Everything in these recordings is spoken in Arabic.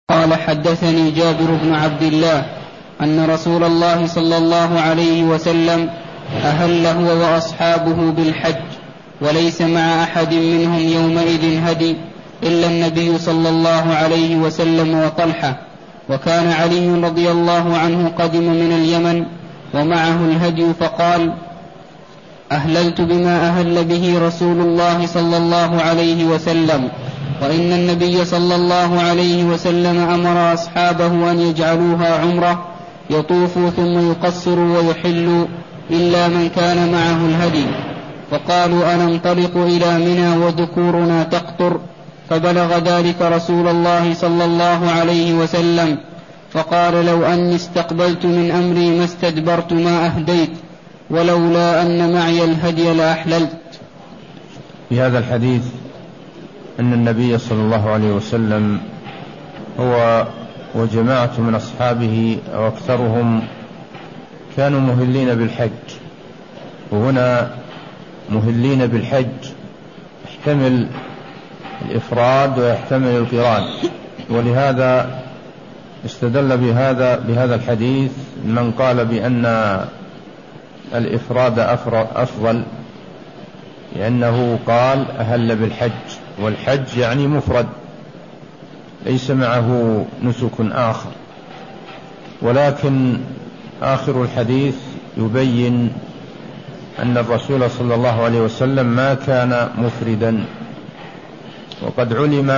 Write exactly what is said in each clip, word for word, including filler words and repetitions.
قال حدثني جابر بن عبد الله أن رسول الله صلى الله عليه وسلم أهل هو وأصحابه بالحج وليس مع أحد منهم يومئذ هدي إلا النبي صلى الله عليه وسلم وطلحة، وكان علي رضي الله عنه قدم من اليمن ومعه الهدي فقال: أهللت بما أهل به رسول الله صلى الله عليه وسلم، وإن النبي صلى الله عليه وسلم أمر أصحابه أن يجعلوها عمرة يطوفوا ثم يقصروا ويحلوا إلا من كان معه الهدي. فقالوا: أننطلق إلى منى وذكورنا تقطر؟ فبلغ ذلك رسول الله صلى الله عليه وسلم فقال: لو أني استقبلت من أمري ما استدبرت ما أهديت، ولولا أن معي الهدي لأحللت. في هذا الحديث أن النبي صلى الله عليه وسلم هو وجماعة من أصحابه وأكثرهم كانوا مهلين بالحج، وهنا مهلين بالحج يحتمل الإفراد ويحتمل القران، ولهذا استدل بهذا بهذا الحديث من قال بأن الإفراد أفضل، لأنه قال أهل بالحج، والحج يعني مفرد ليس معه نسك آخر. ولكن آخر الحديث يبين أن الرسول صلى الله عليه وسلم ما كان مفردا، وقد علم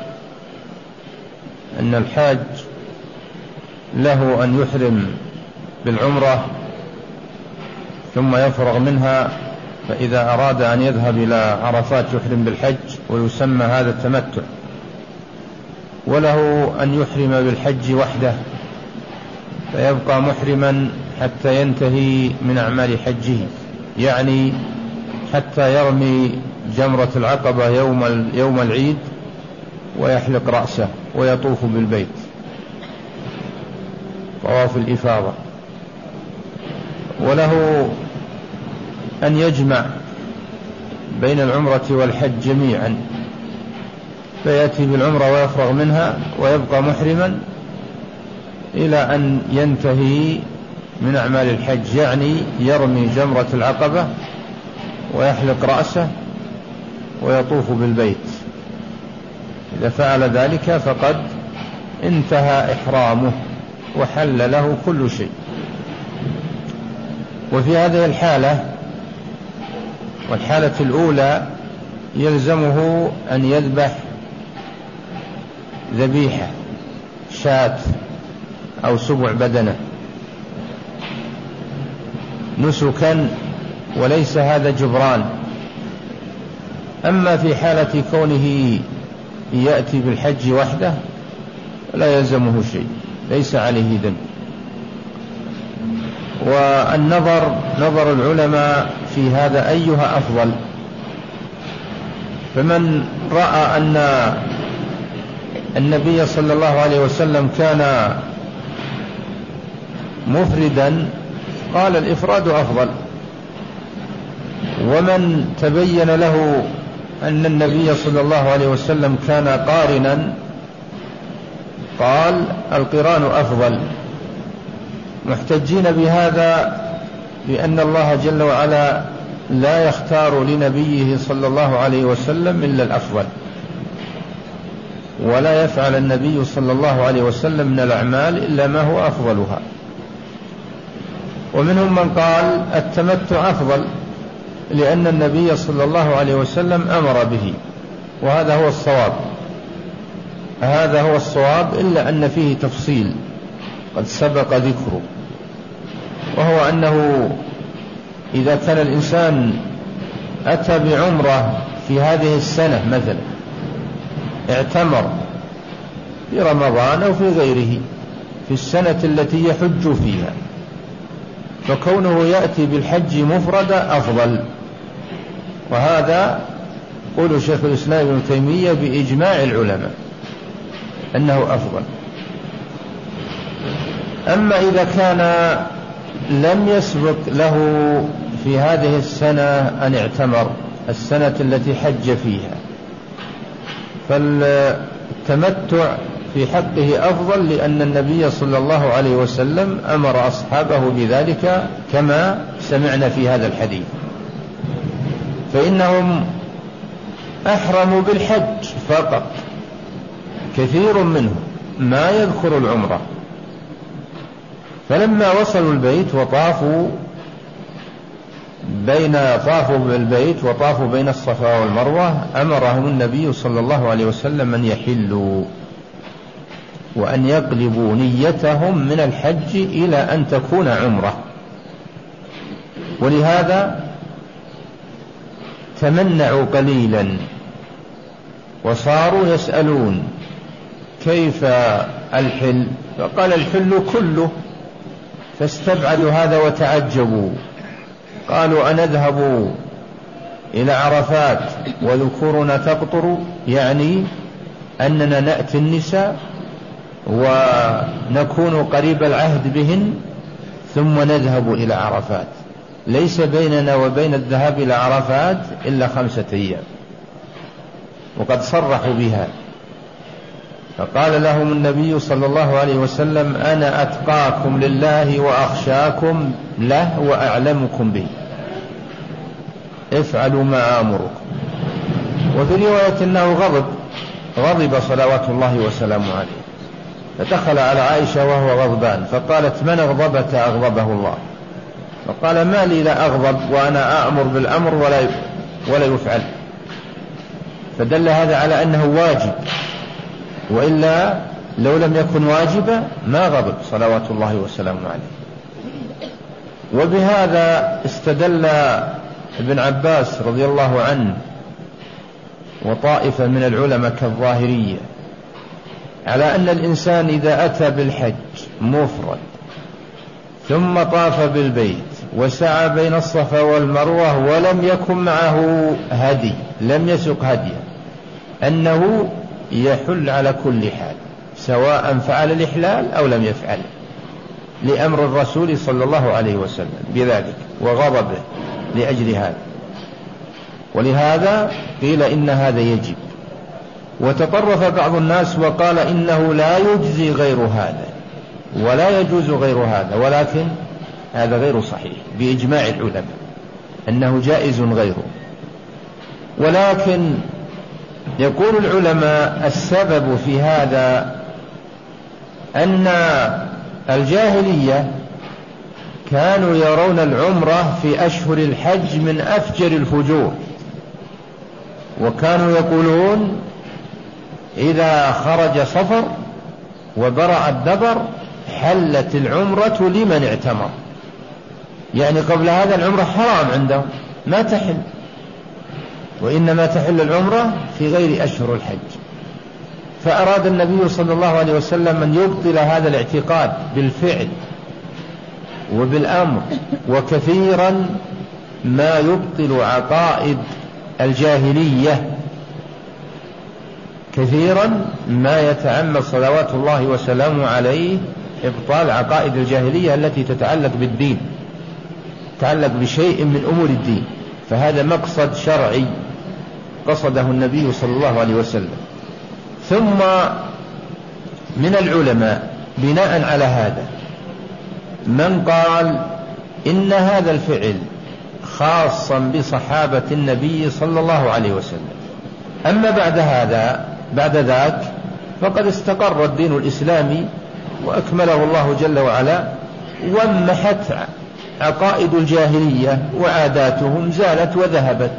أن الحاج له أن يحرم بالعمرة ثم يفرغ منها، فإذا أراد أن يذهب إلى عرفات يحرم بالحج ويسمى هذا التمتع، وله أن يحرم بالحج وحده فيبقى محرما حتى ينتهي من أعمال حجه، يعني حتى يرمي جمرة العقبة يوم يوم العيد ويحلق رأسه ويطوف بالبيت طواف الإفاضة. وله أن يجمع بين العمرة والحج جميعا، فيأتي بالعمرة ويفرغ منها ويبقى محرما إلى أن ينتهي من أعمال الحج، يعني يرمي جمرة العقبة ويحلق رأسه ويطوف بالبيت. إذا فعل ذلك فقد انتهى إحرامه وحل له كل شيء. وفي هذه الحالة والحالة الأولى يلزمه أن يذبح ذبيحة شاة أو سبع بدنة نسكا، وليس هذا جبران. أما في حالة كونه يأتي بالحج وحده لا يلزمه شيء، ليس عليه ذنب. والنظر نظر العلماء في هذا أيها أفضل، فمن رأى أن النبي صلى الله عليه وسلم كان مفردا قال الإفراد أفضل، ومن تبين له أن النبي صلى الله عليه وسلم كان قارنا قال القران أفضل، محتجين بهذا لأن الله جل وعلا لا يختار لنبيه صلى الله عليه وسلم إلا الأفضل، ولا يفعل النبي صلى الله عليه وسلم من الأعمال إلا ما هو أفضلها. ومنهم من قال التمتع أفضل لأن النبي صلى الله عليه وسلم أمر به، وهذا هو الصواب هذا هو الصواب إلا أن فيه تفصيل قد سبق ذكره، وهو أنه إذا كان الإنسان أتى بعمرة في هذه السنة مثلا، اعتمر في رمضان أو في غيره في السنة التي يحج فيها، فكونه يأتي بالحج مفردا أفضل، وهذا قول شيخ الإسلام ابن تيمية بإجماع العلماء أنه أفضل. أما إذا كان لم يسبق له في هذه السنة أن اعتمر السنة التي حج فيها، فالتمتع في حقه أفضل، لأن النبي صلى الله عليه وسلم أمر أصحابه بذلك كما سمعنا في هذا الحديث. فإنهم أحرموا بالحج فقط، كثير منهم ما يذكر العمرة. فلما وصلوا البيت وطافوا بين طافوا بالبيت وطافوا بين الصفا والمروة، أمرهم النبي صلى الله عليه وسلم أن يحلوا وأن يقلبوا نيتهم من الحج إلى أن تكون عمرة. ولهذا تمنعوا قليلا وصاروا يسألون كيف الحل، فقال الحل كله، فاستبعدوا هذا وتعجبوا، قالوا أنذهب إلى عرفات وذكورنا تقطر، يعني أننا نأتي النساء ونكون قريب العهد بهن ثم نذهب إلى عرفات، ليس بيننا وبين الذهاب إلى عرفات إلا خمسة أيام، وقد صرحوا بها. فقال لهم النبي صلى الله عليه وسلم أنا أتقاكم لله وأخشاكم له وأعلمكم به، افعلوا ما آمركم. وفي رواية أنه غضب غضب صلوات الله وسلامه عليه، فدخل على عائشة وهو غضبان، فقالت من أغضبك أغضبه الله. فقال ما لي لا أغضب وأنا أأمر بالأمر ولا ولا يفعل. فدل هذا على أنه واجب، وإلا لو لم يكن واجبا ما غضب صلوات الله وسلامه عليه. وبهذا استدل ابن عباس رضي الله عنه وطائفة من العلماء كالظاهرية على أن الإنسان إذا أتى بالحج مفرد ثم طاف بالبيت وسعى بين الصفا والمروة ولم يكن معه هدي، لم يسق هديا، أنه يحل على كل حال سواء فعل الإحلال أو لم يفعل، لأمر الرسول صلى الله عليه وسلم بذلك وغضبه لأجل هذا. ولهذا قيل إن هذا يجب. وتطرف بعض الناس وقال إنه لا يجزي غير هذا ولا يجوز غير هذا، ولكن هذا غير صحيح بإجماع العلماء أنه جائز غيره. ولكن يقول العلماء السبب في هذا أن الجاهلية كانوا يرون العمرة في أشهر الحج من أفجر الفجور، وكانوا يقولون إذا خرج صفر وبرع الدبر حلت العمرة لمن اعتمر، يعني قبل هذا العمرة حرام عندهم ما تحل، وإنما تحل العمرة في غير أشهر الحج. فأراد النبي صلى الله عليه وسلم أن يبطل هذا الاعتقاد بالفعل وبالأمر، وكثيرا ما يبطل عقائد الجاهلية، كثيرا ما يتعمد صلوات الله وسلامه عليه إبطال عقائد الجاهلية التي تتعلق بالدين، تتعلق بشيء من أمور الدين. فهذا مقصد شرعي قصده النبي صلى الله عليه وسلم. ثم من العلماء بناء على هذا من قال إن هذا الفعل خاصا بصحابة النبي صلى الله عليه وسلم، أما بعد هذا بعد ذاك فقد استقر الدين الإسلامي وأكمله الله جل وعلا، ومحت عقائد الجاهلية وعاداتهم زالت وذهبت،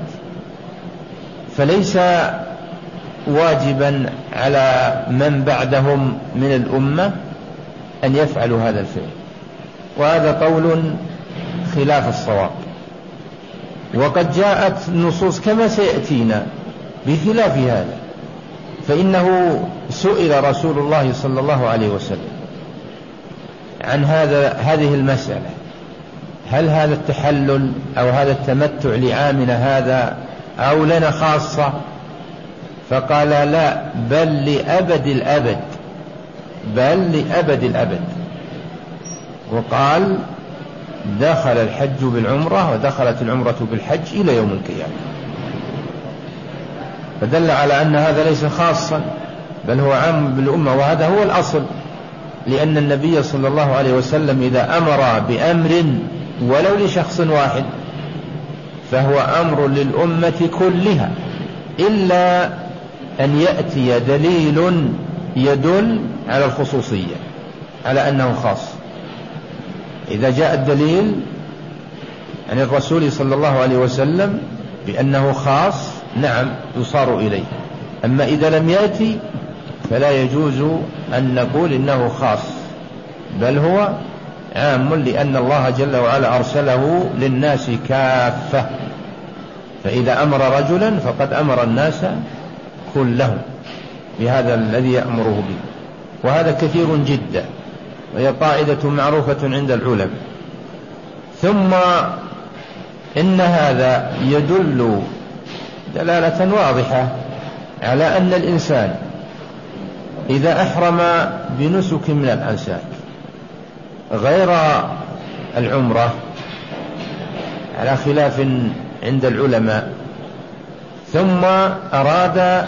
فليس واجبا على من بعدهم من الأمة أن يفعلوا هذا الفعل. وهذا قول خلاف الصواب، وقد جاءت النصوص كما سيأتينا بخلاف هذا. فإنه سئل رسول الله صلى الله عليه وسلم عن هذا هذه المسألة، هل هذا التحلل أو هذا التمتع لعامنا هذا أو لنا خاصة؟ فقال لا، بل لأبد الأبد، بل لأبد الأبد. وقال دخل الحج بالعمرة ودخلت العمرة بالحج إلى يوم القيامة، فدل على أن هذا ليس خاصا بل هو عام بالأمة، وهذا هو الأصل، لأن النبي صلى الله عليه وسلم إذا أمر بأمر ولو لشخص واحد فهو أمر للأمة كلها، إلا أن يأتي دليل يدل على الخصوصية، على أنه خاص. إذا جاء الدليل عن الرسول صلى الله عليه وسلم بأنه خاص، نعم يصار إليه. أما إذا لم يأتي فلا يجوز أن نقول إنه خاص، بل هو عام، لأن الله جل وعلا أرسله للناس كافة، فإذا أمر رجلا فقد أمر الناس كلهم بهذا الذي يأمره به، وهذا كثير جدا، وهي قاعدة معروفة عند العلماء. ثم إن هذا يدل دلالة واضحة على أن الإنسان إذا أحرم بنسك من الأنساك غير العمرة، على خلاف عند العلماء، ثم أراد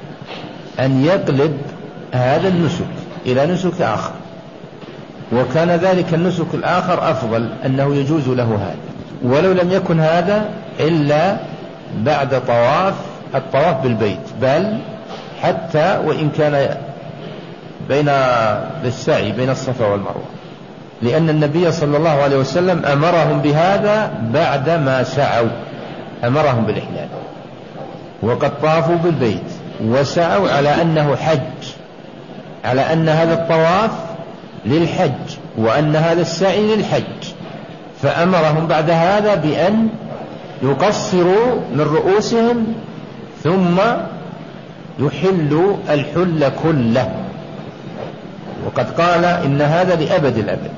أن يقلب هذا النسك إلى نسك آخر، وكان ذلك النسك الآخر أفضل، أنه يجوز له هذا، ولو لم يكن هذا إلا بعد طواف الطواف بالبيت، بل حتى وإن كان بين السعي بين الصفا والمروة، لأن النبي صلى الله عليه وسلم أمرهم بهذا بعدما سعوا، أمرهم بالإحلال، وقد طافوا بالبيت وسعوا على أنه حج، على أن هذا الطواف للحج وأن هذا السعي للحج، فأمرهم بعد هذا بأن يقصروا من رؤوسهم ثم يحلوا الحل كله، وقد قال إن هذا لأبد الأبد.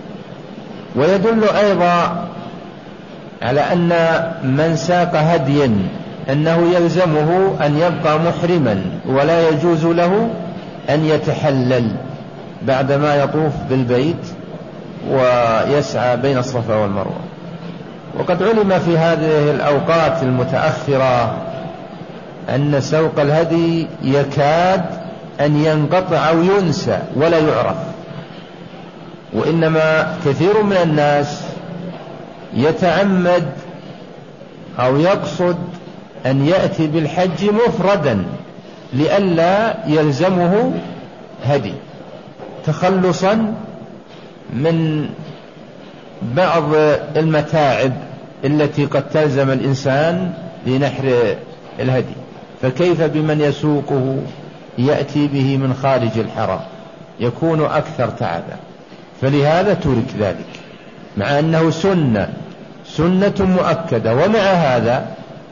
ويدل أيضا على أن من ساق هديا أنه يلزمه أن يبقى محرما، ولا يجوز له أن يتحلل بعدما يطوف بالبيت ويسعى بين الصفا والمروة. وقد علم في هذه الأوقات المتأخرة أن سوق الهدي يكاد أن ينقطع أو ينسى ولا يعرف، وإنما كثير من الناس يتعمد أو يقصد أن يأتي بالحج مفردا لئلا يلزمه هدي، تخلصا من بعض المتاعب التي قد تلزم الإنسان لنحر الهدي. فكيف بمن يسوقه يأتي به من خارج الحرم، يكون أكثر تعبا، فلهذا ترك ذلك، مع أنه سنة سنة مؤكدة. ومع هذا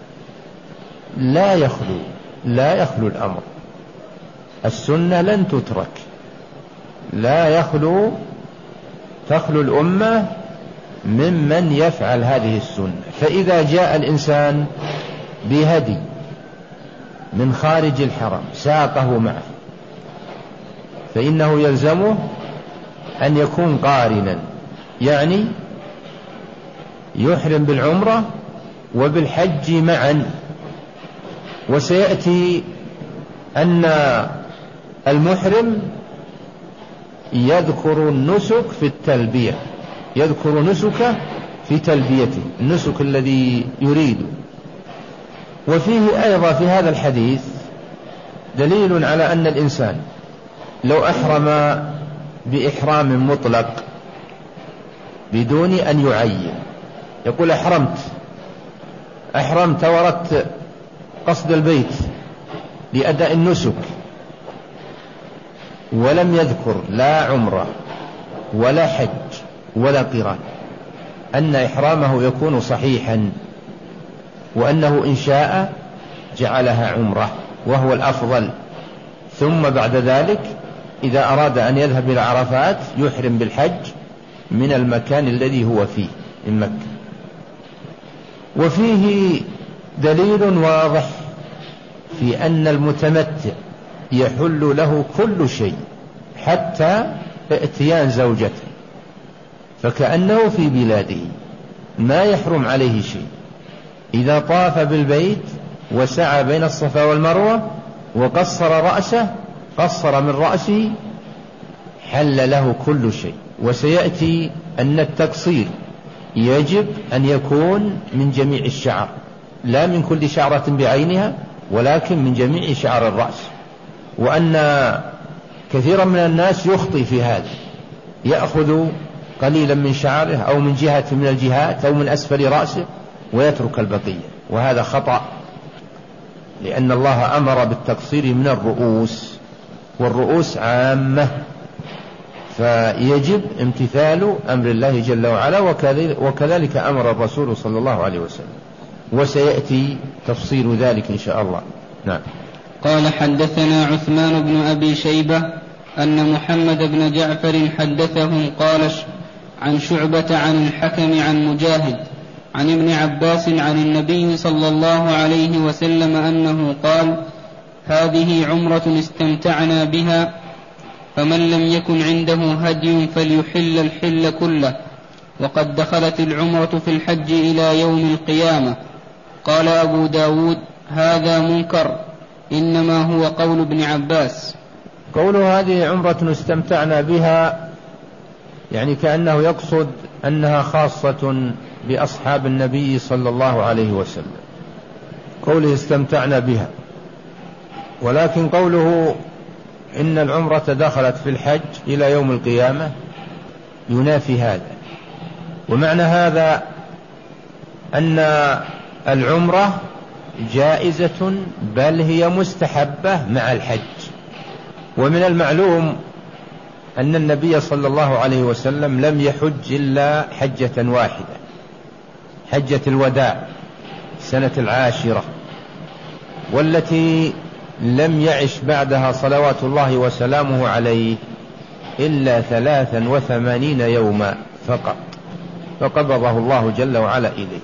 لا يخلو لا يخلو الأمر، السنة لن تترك، لا يخلو تخلو الأمة ممن يفعل هذه السنة. فإذا جاء الإنسان بهدي من خارج الحرم ساقه معه، فإنه يلزمه أن يكون قارنا، يعني يحرم بالعمرة وبالحج معا. وسيأتي أن المحرم يذكر النسك في التلبية، يذكر نسكه في تلبيته، النسك الذي يريد. وفيه أيضا في هذا الحديث دليل على أن الإنسان لو أحرم بإحرام مطلق بدون أن يعين، يقول أحرمت أحرمت وردت قصد البيت لأداء النسك، ولم يذكر لا عمرة ولا حج ولا قران، أن إحرامه يكون صحيحا، وأنه إن شاء جعلها عمرة وهو الأفضل. ثم بعد ذلك إذا أراد أن يذهب إلى عرفات يحرم بالحج من المكان الذي هو فيه من مكة. وفيه دليل واضح في أن المتمتع يحل له كل شيء حتى ائتيان زوجته، فكأنه في بلاده ما يحرم عليه شيء إذا طاف بالبيت وسعى بين الصفا والمروة وقصر رأسه قصر من رأسه حل له كل شيء. وسيأتي أن التقصير يجب أن يكون من جميع الشعر، لا من كل شعرة بعينها، ولكن من جميع شعر الرأس. وأن كثيرا من الناس يخطئ في هذا، يأخذ قليلا من شعره أو من جهة من الجهات أو من أسفل رأسه ويترك البقية، وهذا خطأ، لأن الله أمر بالتقصير من الرؤوس، والرؤوس عامة، فيجب امتثال أمر الله جل وعلا، وكذلك أمر الرسول صلى الله عليه وسلم، وسيأتي تفصيل ذلك إن شاء الله. نعم. قال حدثنا عثمان بن أبي شيبة أن محمد بن جعفر حدثهم قال عن شعبة عن الحكم عن مجاهد عن ابن عباس عن النبي صلى الله عليه وسلم أنه قال: هذه عمرة استمتعنا بها، فمن لم يكن عنده هدي فليحل الحل كله، وقد دخلت العمرة في الحج إلى يوم القيامة. قال أبو داود: هذا منكر، إنما هو قول ابن عباس. قوله هذه عمرة استمتعنا بها يعني كأنه يقصد أنها خاصة بأصحاب النبي صلى الله عليه وسلم، قوله استمتعنا بها. ولكن قوله إن العمرة دخلت في الحج إلى يوم القيامة ينافي هذا. ومعنى هذا أن العمرة جائزة بل هي مستحبة مع الحج. ومن المعلوم أن النبي صلى الله عليه وسلم لم يحج إلا حجة واحدة، حجة الوداع سنة العاشرة، والتي لم يعش بعدها صلوات الله وسلامه عليه إلا ثلاثا وثمانين يوما فقط، فقبضه الله جل وعلا إليه.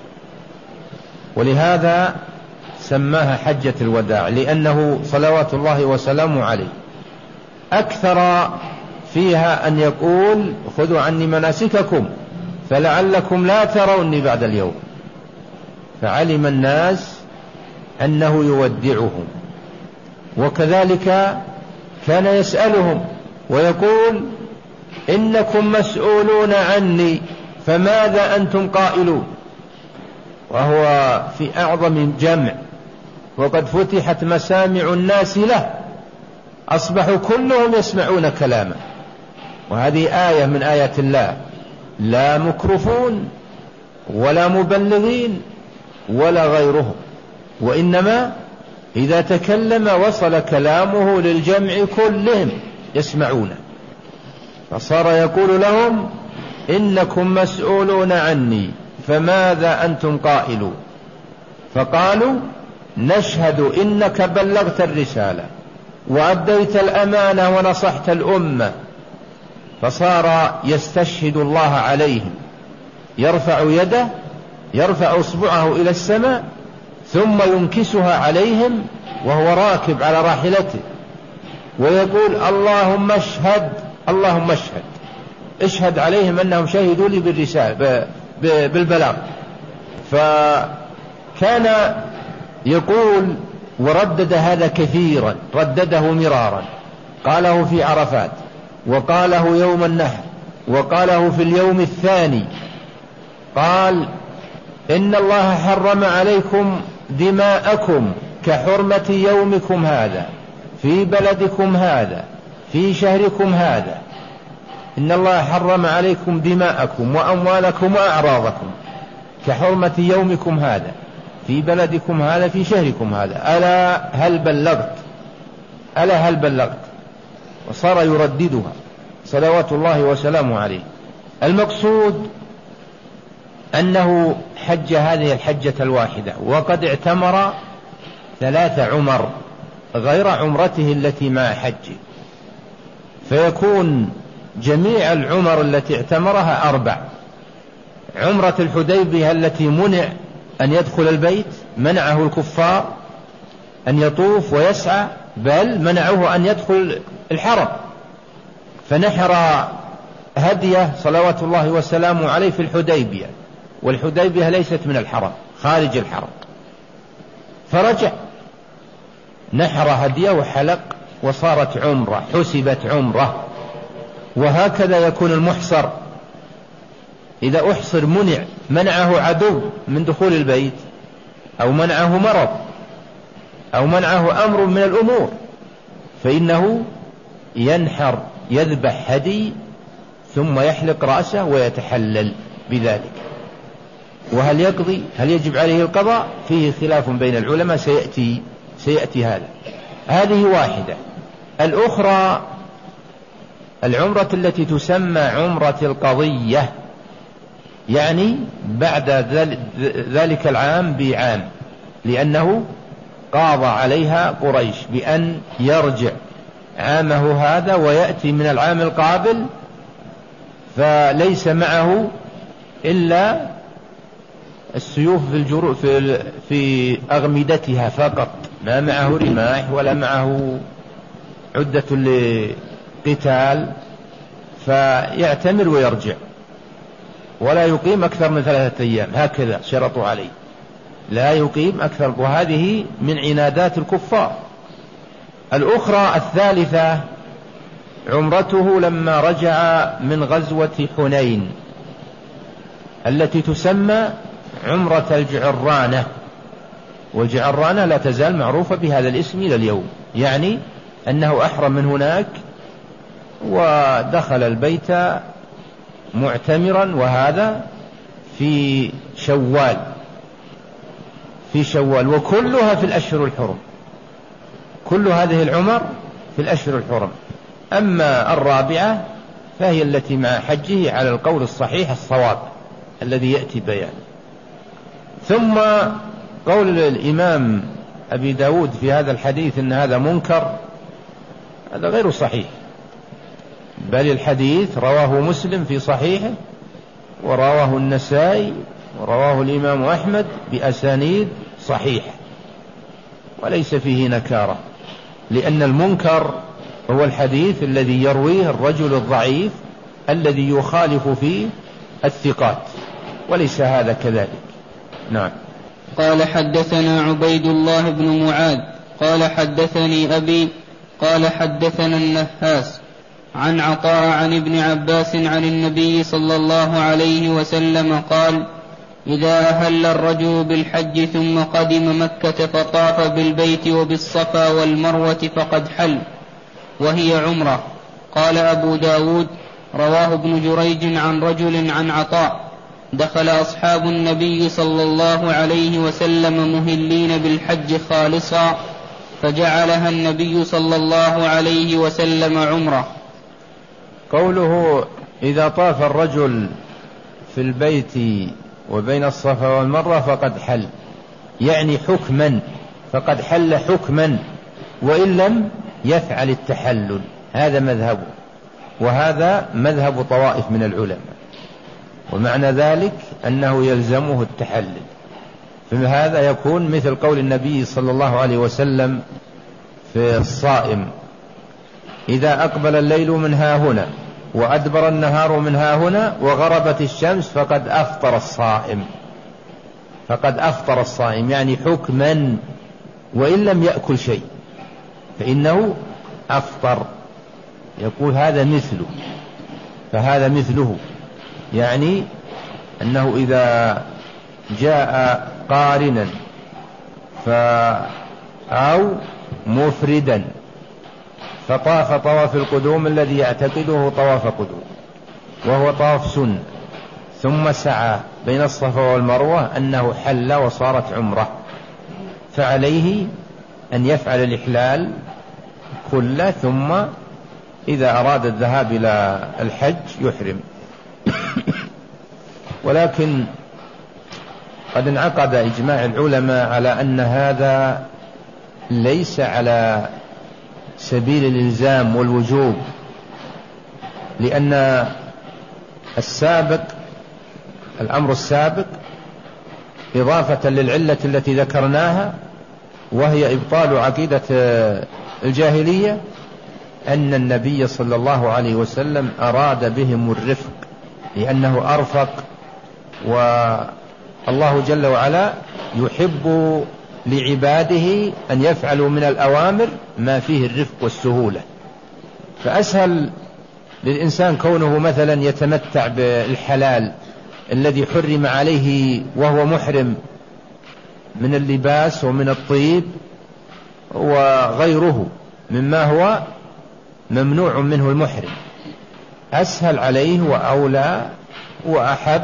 ولهذا سماها حجة الوداع، لأنه صلوات الله وسلامه عليه أكثر فيها أن يقول: خذوا عني مناسككم فلعلكم لا تروني بعد اليوم. فعلم الناس أنه يودعهم، وكذلك كان يسألهم ويقول: إنكم مسؤولون عني فماذا أنتم قائلون؟ وهو في أعظم جمع، وقد فتحت مسامع الناس له، أصبحوا كلهم يسمعون كلامه. وهذه آية من آيات الله، لا مكرفون ولا مبلغين ولا غيرهم، وإنما إذا تكلم وصل كلامه للجمع كلهم يسمعونه. فصار يقول لهم: إنكم مسؤولون عني فماذا أنتم قائلون؟ فقالوا: نشهد إنك بلغت الرسالة وأديت الأمانة ونصحت الأمة. فصار يستشهد الله عليهم، يرفع يده، يرفع إصبعه إلى السماء ثم ينكسها عليهم وهو راكب على راحلته، ويقول: اللهم اشهد، اللهم اشهد، اشهد عليهم أنهم شهدوا لي بالرسالة بالبلاغ. فكان يقول وردد هذا كثيرا، ردده مرارا، قاله في عرفات، وقاله يوم النحر، وقاله في اليوم الثاني. قال: إن الله حرم عليكم دماءكم كحرمة يومكم هذا في بلدكم هذا في شهركم هذا. إن الله حرم عليكم دماءكم وأموالكم وأعراضكم كحرمة يومكم هذا في بلدكم هذا في شهركم هذا، ألا هل بلغت؟ ألا هل بلغت؟ وصار يرددها صلوات الله وسلامه عليه. المقصود أنه حج هذه الحجة الواحدة، وقد اعتمر ثلاث عمر غير عمرته التي مع حجه، فيكون جميع العمر التي اعتمرها أربع: عمرة الحديبية التي منع أن يدخل البيت، منعه الكفار أن يطوف ويسعى، بل منعوه أن يدخل الحرم، فنحر هديه صلوات الله وسلامه عليه في الحديبية، والحديبية ليست من الحرم، خارج الحرم. فرجع نحر هديه وحلق وصارت عمرة، حسبت عمرة. وهكذا يكون المحصر، إذا أحصر منع منعه عدو من دخول البيت، أو منعه مرض، أو منعه أمر من الأمور، فإنه ينحر، يذبح هدي ثم يحلق رأسه ويتحلل بذلك. وهل يقضي؟ هل يجب عليه القضاء؟ فيه خلاف بين العلماء، سيأتي, سيأتي هذا. هذه واحدة. الأخرى العمرة التي تسمى عمرة القضية، يعني بعد ذلك العام بعام، لأنه قاضى عليها قريش بأن يرجع عامه هذا ويأتي من العام القابل، فليس معه إلا السيوف في, الجرو في, في أغمدتها فقط، ما معه رماح ولا معه عدة لقتال، فيعتمر ويرجع ولا يقيم أكثر من ثلاثة أيام، هكذا شرطوا عليه، لا يقيم أكثر. وهذه من عنادات الكفار. الأخرى الثالثة عمرته لما رجع من غزوة حنين التي تسمى عمرة الجعرانة، والجعرانة لا تزال معروفة بهذا الاسم إلى اليوم، يعني أنه أحرم من هناك ودخل البيت معتمرا، وهذا في شوال في شوال وكلها في الأشهر الحرم، كل هذه العمر في الأشهر الحرم. أما الرابعة فهي التي مع حجه على القول الصحيح الصواب الذي يأتي بيانه. ثم قول الإمام أبي داود في هذا الحديث إن هذا منكر، هذا غير صحيح، بل الحديث رواه مسلم في صحيحه، ورواه النسائي، ورواه الإمام أحمد بأسانيد صحيحة، وليس فيه نكارة، لأن المنكر هو الحديث الذي يرويه الرجل الضعيف الذي يخالف فيه الثقات، وليس هذا كذلك. نعم. قال حدثنا عبيد الله بن معاذ قال حدثني أبي قال حدثنا النهاس عن عطاء عن ابن عباس عن النبي صلى الله عليه وسلم قال: إذا أهل الرجل بالحج ثم قدم مكة فطاف بالبيت وبالصفا والمروة فقد حل، وهي عمرة. قال أبو داود: رواه ابن جريج عن رجل عن عطاء: دخل أصحاب النبي صلى الله عليه وسلم مهلين بالحج خالصا، فجعلها النبي صلى الله عليه وسلم عمرة. قوله إذا طاف الرجل في البيت وبين الصفا والمروة فقد حل، يعني حكما، فقد حل حكما، وإن لم يفعل التحلل. هذا مذهبه، وهذا مذهب طوائف من العلماء، ومعنى ذلك أنه يلزمه التحلل. فهذا يكون مثل قول النبي صلى الله عليه وسلم في الصائم: إذا أقبل الليل من ها هنا وأدبر النهار من ها هنا وغربت الشمس فقد أفطر الصائم، فقد أفطر الصائم، يعني حكما، وإن لم يأكل شيء فإنه أفطر. يقول هذا مثله، فهذا مثله، يعني أنه إذا جاء قارنا أو مفردا فطاف طواف القدوم الذي يعتقده طواف قدوم وهو طواف سنة، ثم سعى بين الصفا والمروة، أنه حل وصارت عمره، فعليه أن يفعل الإحلال كله، ثم إذا أراد الذهاب إلى الحج يحرم. ولكن قد انعقد إجماع العلماء على أن هذا ليس على سبيل الإلزام والوجوب، لأن السابق الأمر السابق إضافة للعلة التي ذكرناها، وهي إبطال عقيدة الجاهلية، أن النبي صلى الله عليه وسلم أراد بهم الرفق، لأنه أرفق، والله جل وعلا يحب لعباده أن يفعلوا من الأوامر ما فيه الرفق والسهولة. فأسهل للإنسان كونه مثلا يتمتع بالحلال الذي حرم عليه وهو محرم من اللباس ومن الطيب وغيره مما هو ممنوع منه المحرم، أسهل عليه وأولى وأحب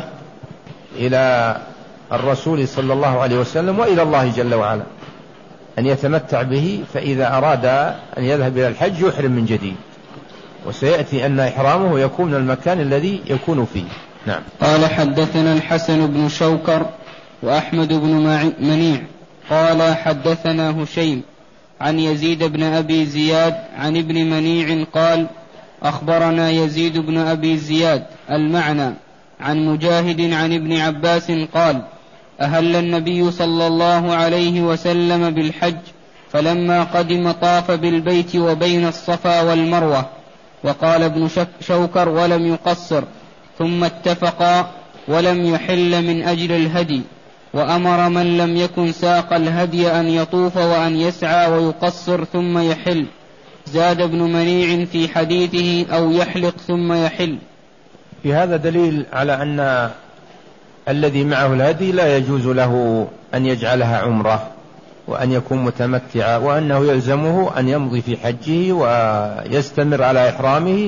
إلى الرسول صلى الله عليه وسلم وإلى الله جل وعلا أن يتمتع به، فإذا أراد أن يذهب إلى الحج يحرم من جديد، وسيأتي أن إحرامه يكون من المكان الذي يكون فيه. نعم. قال حدثنا الحسن بن شوكر وأحمد بن منيع قال حدثنا هشيم عن يزيد بن أبي زياد عن ابن منيع قال أخبرنا يزيد بن أبي زياد المعنى عن مجاهد عن ابن عباس قال أهل النبي صلى الله عليه وسلم بالحج فلما قدم طاف بالبيت وبين الصفا والمروة. وقال ابن شوكر ولم يقصر، ثم اتفقا ولم يحل من أجل الهدي، وأمر من لم يكن ساق الهدي أن يطوف وأن يسعى ويقصر ثم يحل. زاد ابن منيع في حديثه أو يحلق ثم يحل. في هذا دليل على أن الذي معه الهدي لا يجوز له أن يجعلها عمرة وأن يكون متمتعا، وأنه يلزمه أن يمضي في حجه ويستمر على إحرامه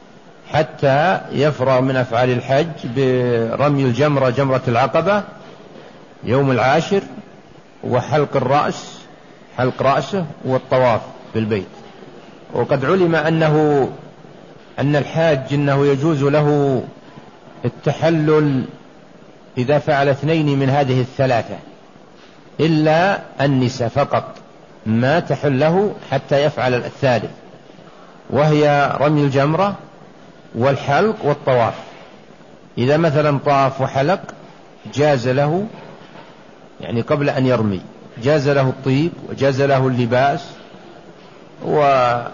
حتى يفرغ من أفعال الحج برمي الجمرة جمرة العقبة يوم العاشر، وحلق الرأس حلق رأسه، والطواف بالبيت. وقد علم أنه أن الحاج إنه يجوز له التحلل إذا فعل اثنين من هذه الثلاثة، إلا النساء فقط ما تحل له حتى يفعل الثالث، وهي رمي الجمرة والحلق والطواف. إذا مثلا طاف وحلق جاز له، يعني قبل أن يرمي جاز له الطيب وجاز له اللباس وجاز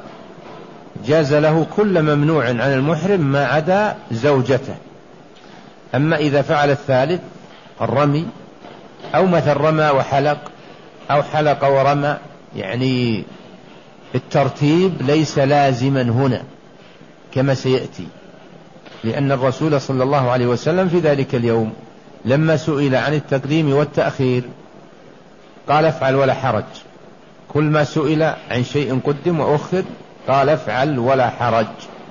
له كل ممنوع عن المحرم ما عدا زوجته. أما إذا فعل الثالث الرمي، أو مثل رمى وحلق أو حلق ورمى، يعني الترتيب ليس لازما هنا كما سيأتي، لأن الرسول صلى الله عليه وسلم في ذلك اليوم لما سئل عن التقديم والتأخير قال افعل ولا حرج. كل ما سئل عن شيء قدم وأخر قال افعل ولا حرج،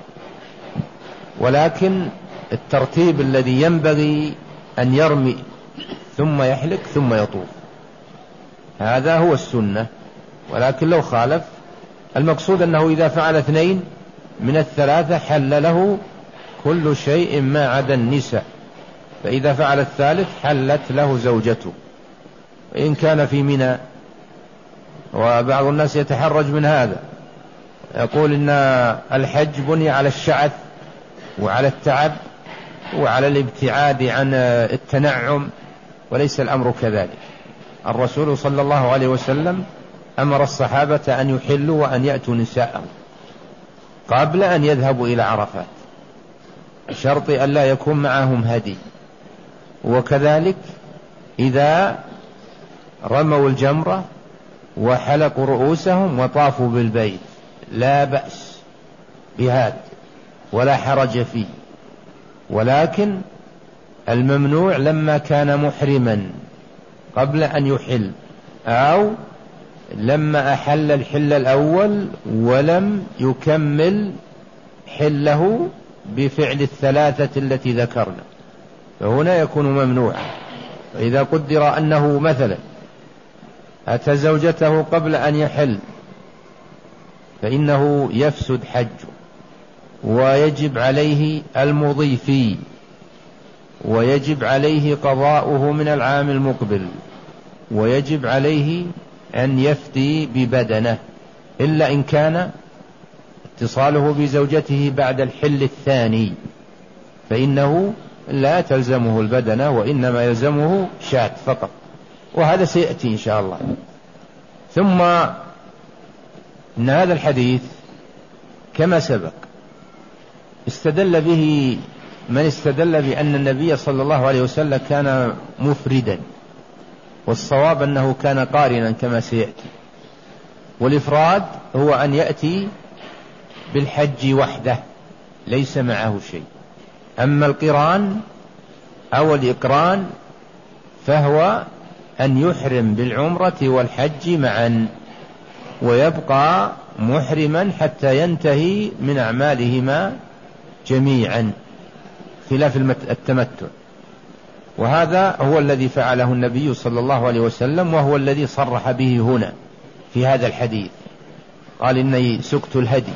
ولكن الترتيب الذي ينبغي أن يرمي ثم يحلق ثم يطوف، هذا هو السنة. ولكن لو خالف، المقصود أنه إذا فعل اثنين من الثلاثة حل له كل شيء ما عدا النساء، فإذا فعل الثالث حلت له زوجته. إن كان في منى، وبعض الناس يتحرج من هذا، يقول إن الحج بني على الشعث وعلى التعب وعلى الابتعاد عن التنعم، وليس الأمر كذلك. الرسول صلى الله عليه وسلم أمر الصحابة أن يحلوا وأن يأتوا نساءهم قبل أن يذهبوا إلى عرفات، شرط أن لا يكون معهم هدي. وكذلك إذا رموا الجمرة وحلقوا رؤوسهم وطافوا بالبيت لا بأس بهذا ولا حرج فيه، ولكن الممنوع لما كان محرما قبل أن يحل، أو لما أحل الحل الأول ولم يكمل حله بفعل الثلاثة التي ذكرنا، فهنا يكون ممنوعا. فإذا قدر أنه مثلا أتى زوجته قبل أن يحل فإنه يفسد حجه، ويجب عليه المضي فيه، ويجب عليه قضاؤه من العام المقبل، ويجب عليه أن يفدي ببدنه، إلا إن كان اتصاله بزوجته بعد الحل الثاني فإنه لا تلزمه البدنة، وإنما يلزمه شاة فقط، وهذا سيأتي إن شاء الله. ثم إن هذا الحديث كما سبق استدل به من استدل بأن النبي صلى الله عليه وسلم كان مفردا، والصواب أنه كان قارنا كما سيأتي. والإفراد هو أن يأتي بالحج وحده ليس معه شيء. أما القران أو الإقران فهو أن يحرم بالعمرة والحج معا ويبقى محرما حتى ينتهي من أعمالهما جميعا، خلاف التمتع. وهذا هو الذي فعله النبي صلى الله عليه وسلم، وهو الذي صرح به هنا في هذا الحديث، قال إني سقت الهدي،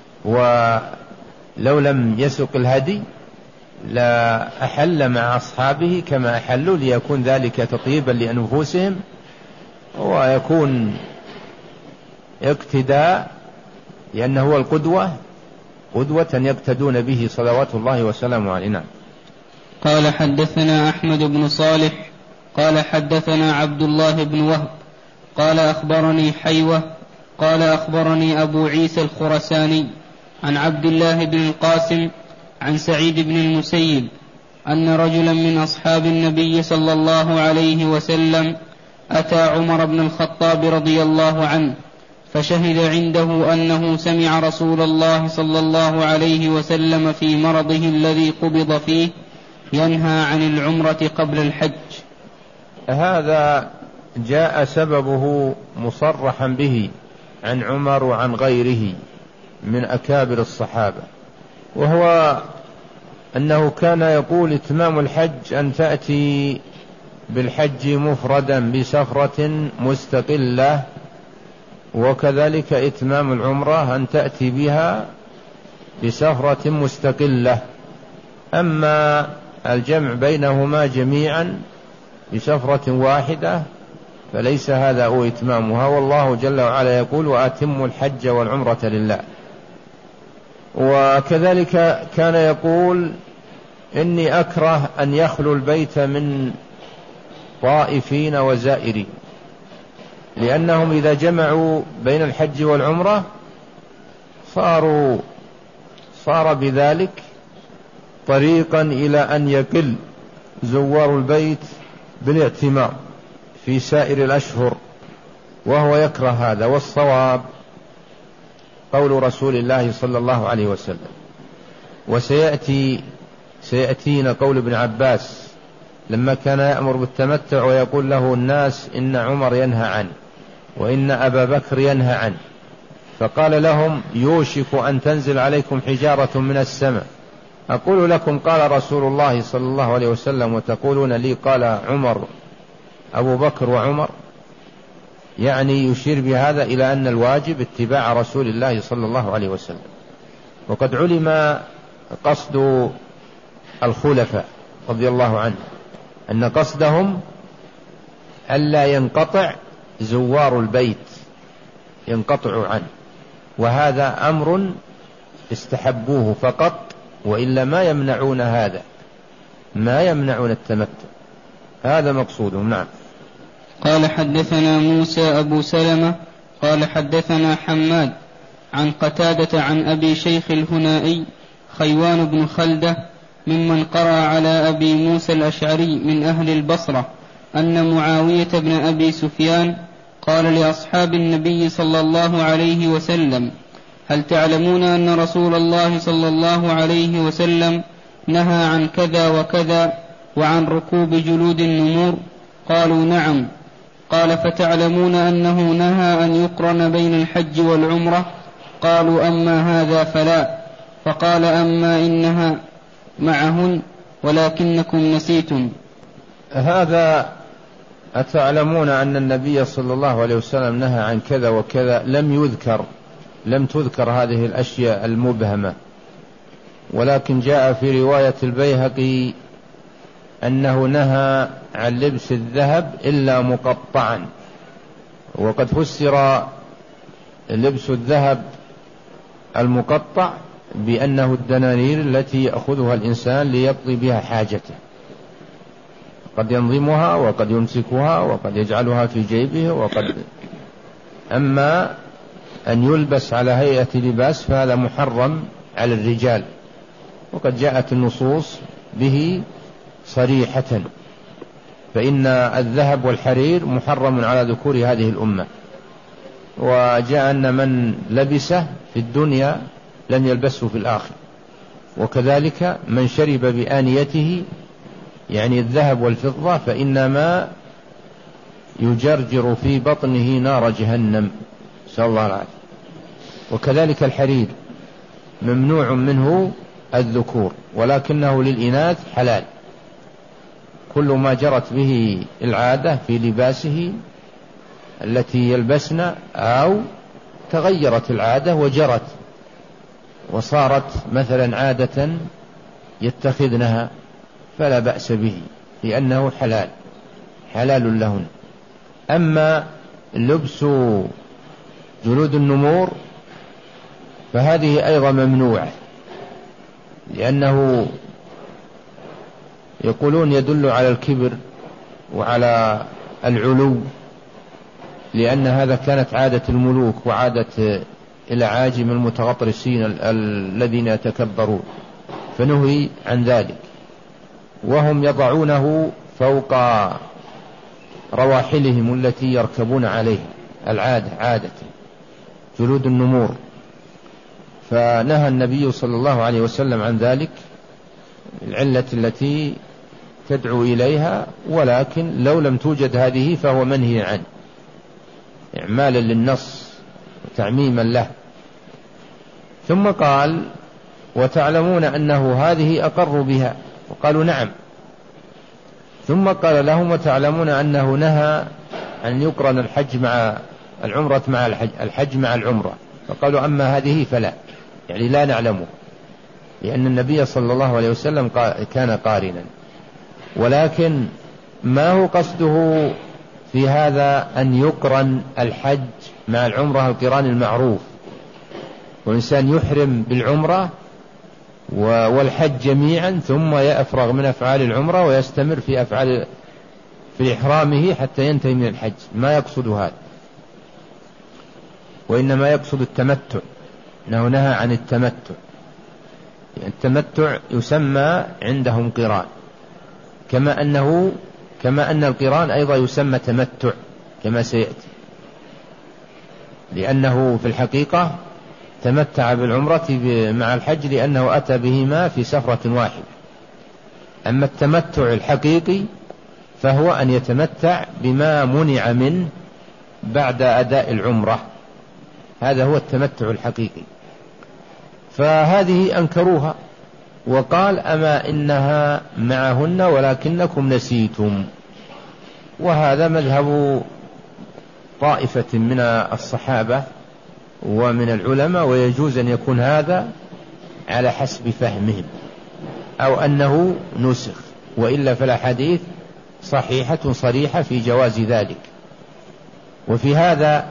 ولو لم يسق الهدي لا أحل مع أصحابه كما أحلوا، ليكون ذلك تطيبا لأنفسهم ويكون اقتداء، لأنه هو القدوة، قدوة يقتدون به صلوات الله وسلامه عليه. نعم. قال حدثنا أحمد بن صالح قال حدثنا عبد الله بن وهب قال أخبرني حيوة قال أخبرني أبو عيسى الخرساني عن عبد الله بن القاسم عن سعيد بن المسيب أن رجلا من أصحاب النبي صلى الله عليه وسلم أتى عمر بن الخطاب رضي الله عنه فشهد عنده أنه سمع رسول الله صلى الله عليه وسلم في مرضه الذي قبض فيه ينهى عن العمرة قبل الحج. هذا جاء سببه مصرحا به عن عمر وعن غيره من أكابر الصحابة، وهو أنه كان يقول إتمام الحج أن تأتي بالحج مفردا بسفرة مستقلة، وكذلك إتمام العمرة أن تأتي بها بسفرة مستقلة. أما الجمع بينهما جميعا بسفرة واحدة فليس هذا هو إتمامها، والله جل وعلا يقول وأتموا الحج والعمرة لله. وكذلك كان يقول إني أكره أن يخلو البيت من طائفين وزائرين، لأنهم إذا جمعوا بين الحج والعمرة صاروا صار بذلك طريقا إلى أن يقل زوار البيت بالاعتمار في سائر الأشهر، وهو يكره هذا. والصواب قول رسول الله صلى الله عليه وسلم. وسيأتي سيأتينا قول ابن عباس لما كان يأمر بالتمتع ويقول له الناس إن عمر ينهى عنه وإن أبا بكر ينهى عنه، فقال لهم يوشك أن تنزل عليكم حجارة من السماء، أقول لكم قال رسول الله صلى الله عليه وسلم وتقولون لي قال عمر أبو بكر وعمر، يعني يشير بهذا إلى أن الواجب اتباع رسول الله صلى الله عليه وسلم. وقد علم قصد الخلفاء رضي الله عنه أن قصدهم ألا ينقطع زوار البيت، ينقطع عنه، وهذا أمر استحبوه فقط، وإلا ما يمنعون هذا، ما يمنعون التمتع، هذا مقصودهم. نعم. قال حدثنا موسى أبو سلمة قال حدثنا حماد عن قتادة عن أبي شيخ الهنائي خيوان بن خلدة ممن قرأ على أبي موسى الأشعري من أهل البصرة أن معاوية بن أبي سفيان قال لأصحاب النبي صلى الله عليه وسلم هل تعلمون أن رسول الله صلى الله عليه وسلم نهى عن كذا وكذا وعن ركوب جلود النمور؟ قالوا نعم. قال فتعلمون أنه نهى أن يقرن بين الحج والعمرة؟ قالوا أما هذا فلا. فقال أما إنها معهن ولكنكم نسيتم. هذا أتعلمون أن النبي صلى الله عليه وسلم نهى عن كذا وكذا، لم يذكر لم تذكر هذه الأشياء المبهمة، ولكن جاء في رواية البيهقي أنه نهى عن لبس الذهب إلا مقطعا، وقد فسر لبس الذهب المقطع بأنه الدنانير التي يأخذها الإنسان ليقضي بها حاجته، قد ينظمها وقد يمسكها وقد يجعلها في جيبه وقد، أما أن يلبس على هيئة لباس فهذا محرم على الرجال، وقد جاءت النصوص به صريحة. فإن الذهب والحرير محرم على ذكور هذه الأمة، وجاء أن من لبسه في الدنيا لن يلبسه في الآخرة، وكذلك من شرب بآنيته يعني الذهب والفضة فإنما يجرجر في بطنه نار جهنم، نسأل الله العافية. وكذلك الحرير ممنوع منه الذكور ولكنه للإناث حلال، كل ما جرت به العادة في لباسه التي يلبسن أو تغيرت العادة وجرت وصارت مثلا عادة يتخذنها فلا بأس به لأنه حلال حلال لهن. أما لبس جلود النمور فهذه أيضا ممنوعة، لأنه يقولون يدل على الكبر وعلى العلو، لأن هذا كانت عادة الملوك وعادة الأعاجم المتغطرسين الذين يتكبرون، فنهي عن ذلك، وهم يضعونه فوق رواحلهم التي يركبون عليها، العادة عادة جلود النمور، فنهى النبي صلى الله عليه وسلم عن ذلك العلة التي تدعو إليها، ولكن لو لم توجد هذه فهو منهي عنه إعمالا للنص وتعميما له. ثم قال وتعلمون أنه هذه أقر بها، وقالوا نعم. ثم قال لهم وتعلمون أنه نهى أن يقرن الحج مع العمرة مع الحج, الحج مع العمرة، فقالوا أما هذه فلا، يعني لا نعلمه، لأن النبي صلى الله عليه وسلم كان قارنا، ولكن ما هو قصده في هذا أن يقرن الحج مع العمرة القران المعروف، والإنسان يحرم بالعمرة والحج جميعا ثم يفرغ من أفعال العمرة ويستمر في أفعال في إحرامه حتى ينتهي من الحج، ما يقصد هذا، وإنما يقصد التمتع، أنه نهى عن التمتع، يعني التمتع يسمى عندهم قران، كما أنه كما أن القران أيضا يسمى تمتع كما سيأتي، لأنه في الحقيقة تمتع بالعمرة مع الحج لأنه أتى بهما في سفرة واحدة. أما التمتع الحقيقي فهو أن يتمتع بما منع منه بعد أداء العمرة، هذا هو التمتع الحقيقي. فهذه أنكروها، وقال أما إنها معهن ولكنكم نسيتم، وهذا مذهب طائفة من الصحابة ومن العلماء، ويجوز أن يكون هذا على حسب فهمهم أو أنه نسخ، وإلا فالأحاديث صحيحة صريحة في جواز ذلك. وفي هذا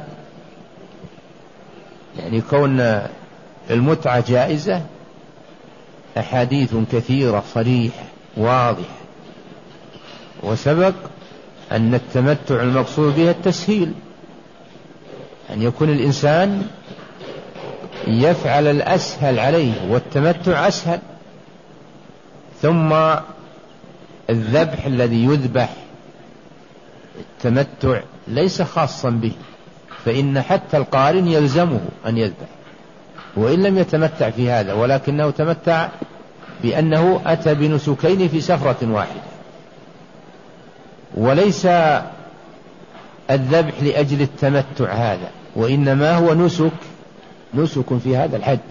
يعني كون المتعة جائزة أحاديث كثيرة صريحة واضحة، وسبق أن التمتع المقصود به التسهيل، أن يكون الإنسان يفعل الأسهل عليه، والتمتع أسهل. ثم الذبح الذي يذبح التمتع ليس خاصا به، فإن حتى القارن يلزمه أن يذبح وإن لم يتمتع في هذا، ولكنه تمتع بأنه أتى بنسكين في سفرة واحدة، وليس الذبح لأجل التمتع هذا، وإنما هو نسك نسك في هذا الحج.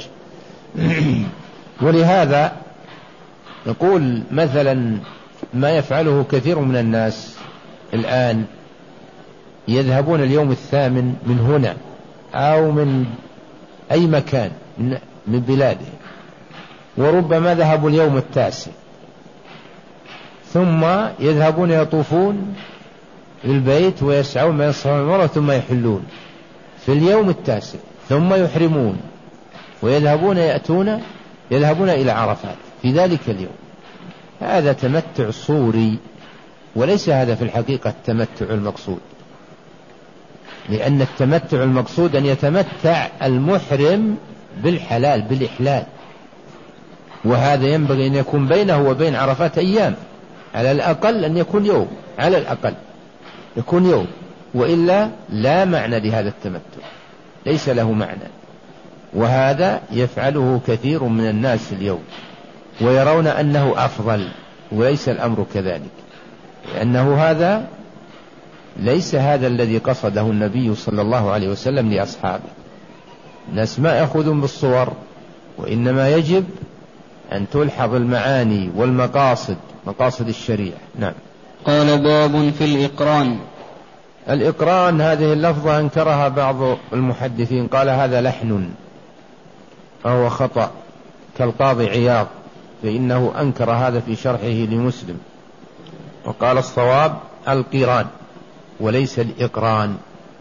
ولهذا نقول مثلا ما يفعله كثير من الناس الآن، يذهبون اليوم الثامن من هنا أو من أي مكان من بلاده، وربما ذهبوا اليوم التاسع، ثم يذهبون يطوفون البيت ويسعون ما يسعون المرة ثم يحلون في اليوم التاسع، ثم يحرمون ويذهبون يأتون يذهبون إلى عرفات في ذلك اليوم. هذا تمتع صوري، وليس هذا في الحقيقة التمتع المقصود، لأن التمتع المقصود أن يتمتع المحرم بالحلال بالإحلال، وهذا ينبغي أن يكون بينه وبين عرفات أيام على الأقل أن يكون يوم، على الأقل يكون يوم، وإلا لا معنى لهذا التمتع، ليس له معنى. وهذا يفعله كثير من الناس اليوم ويرون أنه أفضل، وليس الأمر كذلك، لأنه هذا ليس هذا الذي قصده النبي صلى الله عليه وسلم لأصحابه. الناس ما يأخذون بالصور، وإنما يجب أن تلحظ المعاني والمقاصد، مقاصد الشريعة. نعم. قال باب في الإقران. الإقران هذه اللفظة انكرها بعض المحدثين، قال هذا لحن أو خطأ، كالقاضي عياض، فإنه أنكر هذا في شرحه لمسلم، وقال الصواب القران وليس الإقران،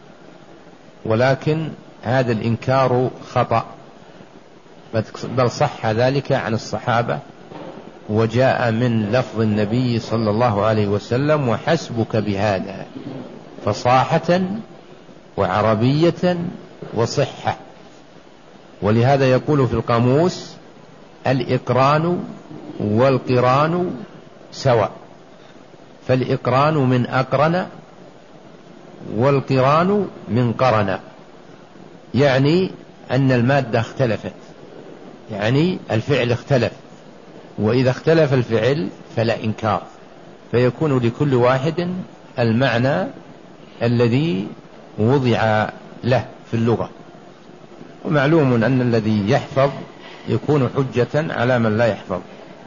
ولكن هذا الإنكار خطأ، بل صح ذلك عن الصحابة وجاء من لفظ النبي صلى الله عليه وسلم، وحسبك بهذا فصاحة وعربية وصحة. ولهذا يقول في القاموس الإقران والقران سواء، فالإقران من أقرن والقران من قرن، يعني أن المادة اختلفت، يعني الفعل اختلف، وإذا اختلف الفعل فلا إنكار، فيكون لكل واحد المعنى الذي وضع له في اللغة. ومعلوم أن الذي يحفظ يكون حجة على من لا يحفظ.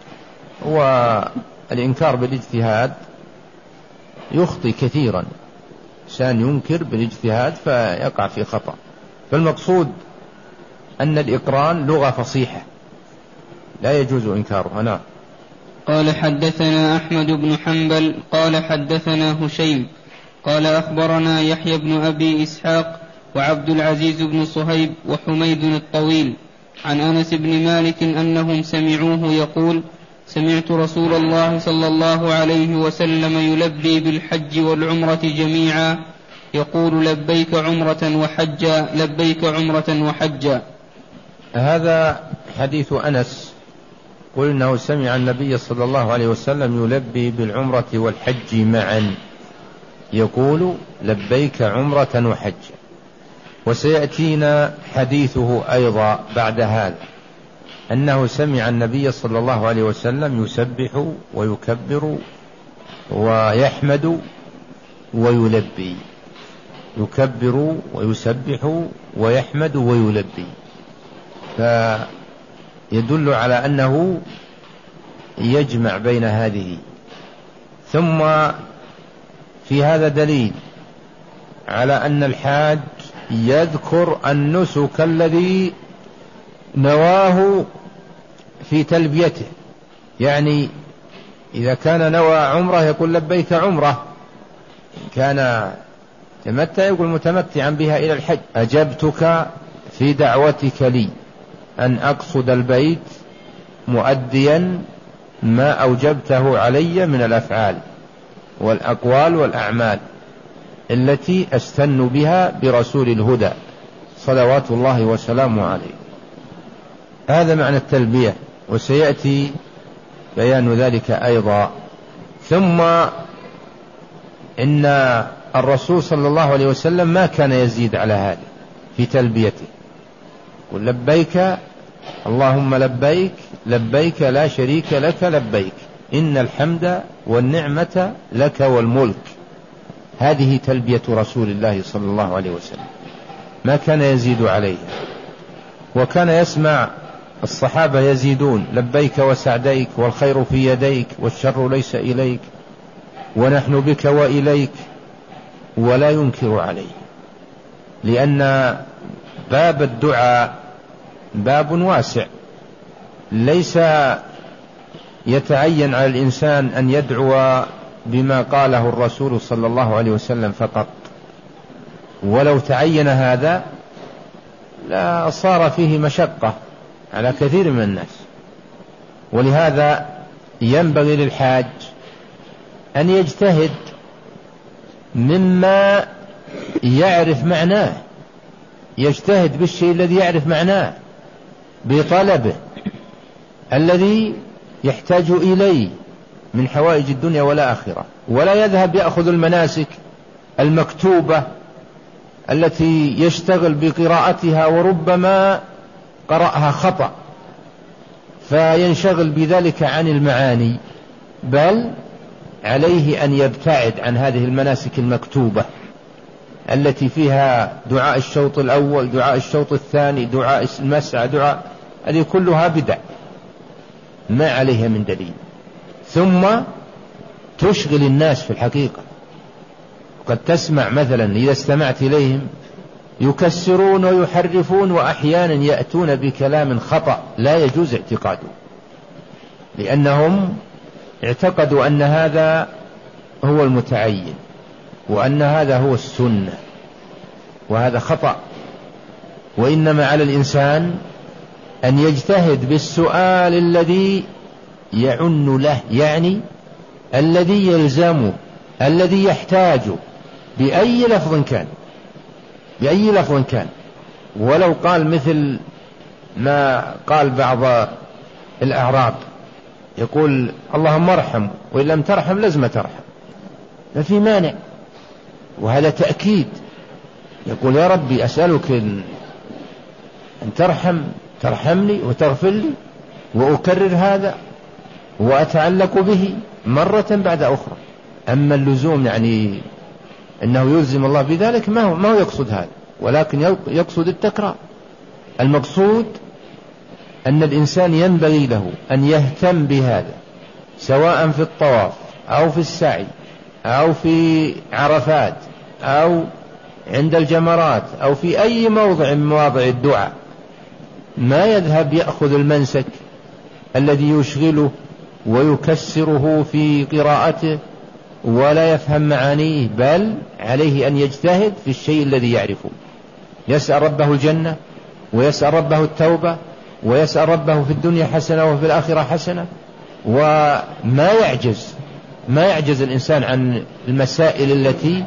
والإنكار بالاجتهاد يخطئ كثيرا، إنسان ينكر بالاجتهاد فيقع في خطأ. فالمقصود أن الإقران لغة فصيحة لا يجوز إنكارها. نعم. قال حدثنا أحمد بن حنبل قال حدثنا هشيم قال أخبرنا يحيى بن أبي إسحاق وعبد العزيز بن صهيب وحميد الطويل عن أنس بن مالك أنهم سمعوه يقول: سمعت رسول الله صلى الله عليه وسلم يلبي بالحج والعمرة جميعا يقول: لبيك عمرة وحجا، لبيك عمرة وحجا. هذا حديث أنس، قل إنه سمع النبي صلى الله عليه وسلم يلبي بالعمرة والحج معا يقول: لبيك عمرة وحجا. وسيأتينا حديثه أيضا بعد هذا أنه سمع النبي صلى الله عليه وسلم يسبح ويكبر ويحمد ويلبي، يكبر ويسبح ويحمد ويلبي، فيدل على أنه يجمع بين هذه. ثم في هذا دليل على أن الحاج يذكر النسك الذي نواه في تلبيته، يعني إذا كان نوى عمره يقول لبيك عمره، إن كان تمتع يقول متمتعا بها إلى الحج. أجبتك في دعوتك لي أن أقصد البيت مؤديا ما أوجبته علي من الأفعال والأقوال والأعمال التي أستن بها برسول الهدى صلوات الله وسلامه عليه. هذا معنى التلبية، وسيأتي بيان ذلك أيضا. ثم إن الرسول صلى الله عليه وسلم ما كان يزيد على هذا في تلبيته، قل لبيك اللهم لبيك لبيك لا شريك لك لبيك إن الحمد والنعمة لك والملك. هذه تلبية رسول الله صلى الله عليه وسلم، ما كان يزيد عليها. وكان يسمع الصحابة يزيدون: لبيك وسعديك والخير في يديك والشر ليس إليك ونحن بك وإليك، ولا ينكر عليه، لأن باب الدعاء باب واسع، ليس يتعين على الإنسان أن يدعو بما قاله الرسول صلى الله عليه وسلم فقط، ولو تعين هذا لا صار فيه مشقة على كثير من الناس. ولهذا ينبغي للحاج أن يجتهد مما يعرف معناه، يجتهد بالشيء الذي يعرف معناه بطلبه الذي يحتاج إليه من حوائج الدنيا والآخرة، ولا يذهب يأخذ المناسك المكتوبة التي يشتغل بقراءتها وربما قرأها خطأ فينشغل بذلك عن المعاني، بل عليه أن يبتعد عن هذه المناسك المكتوبة التي فيها دعاء الشوط الأول، دعاء الشوط الثاني، دعاء المسعى، دعاء، هذه كلها بدع ما عليها من دليل، ثم تشغل الناس في الحقيقة. قد تسمع مثلا إذا استمعت إليهم يكسرون ويحرفون، وأحيانا يأتون بكلام خطأ لا يجوز اعتقاده، لأنهم اعتقدوا أن هذا هو المتعين وأن هذا هو السنة، وهذا خطأ. وإنما على الإنسان أن يجتهد بالسؤال الذي يعن له، يعني الذي يلزمه، الذي يحتاجه، بأي لفظ كان، بأي لفظ كان، ولو قال مثل ما قال بعض الأعراب يقول اللهم ارحم، وإن لم ترحم لازم ترحم، ما في مانع، وهذا تأكيد. يقول يا ربي أسألك أن ترحم، ترحمني وتغفر لي، وأكرر هذا وأتعلق به مرة بعد أخرى. أما اللزوم يعني أنه يلزم الله بذلك ما هو, ما هو يقصد هذا، ولكن يقصد التكرار. المقصود أن الإنسان ينبغي له أن يهتم بهذا، سواء في الطواف أو في السعي أو في عرفات أو عند الجمرات أو في أي موضع من مواضع الدعاء، ما يذهب يأخذ المنسك الذي يشغله ويكسره في قراءته ولا يفهم معانيه، بل عليه أن يجتهد في الشيء الذي يعرفه، يسأل ربه الجنة ويسأل ربه التوبة ويسأل ربه في الدنيا حسنة وفي الآخرة حسنة، وما يعجز ما يعجز الإنسان عن المسائل التي